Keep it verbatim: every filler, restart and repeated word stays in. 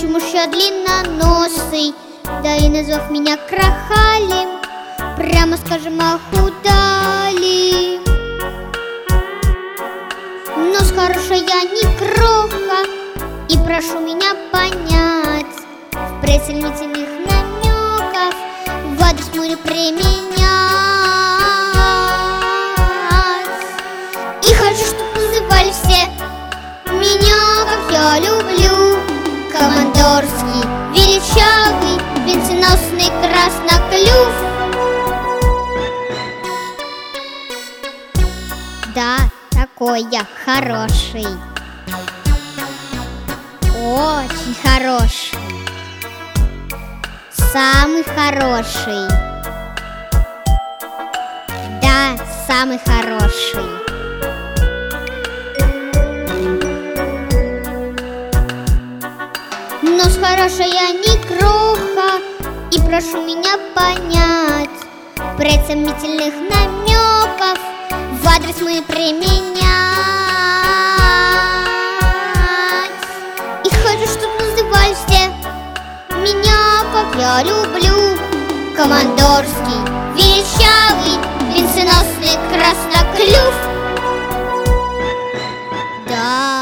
почему ж я длинноносый, да и назвав меня крахалем, прямо скажем, охудали. Нос хорошая не кроха, и прошу меня понять, в прицельнительных намеков в адрес мой не применять. И хочу, чтоб называли все меня, как я люблю, командорский, величавый, венценосный красноклюв. Да, такой я хороший, очень хороший, самый хороший. Да, самый хороший. Нос хорошая не кроха, и прошу меня понять, прицельнительных намеков в адрес мы применять. И хочу, чтоб называли все меня, как я люблю, командорский, величавый, венценосный красноклюв. Да.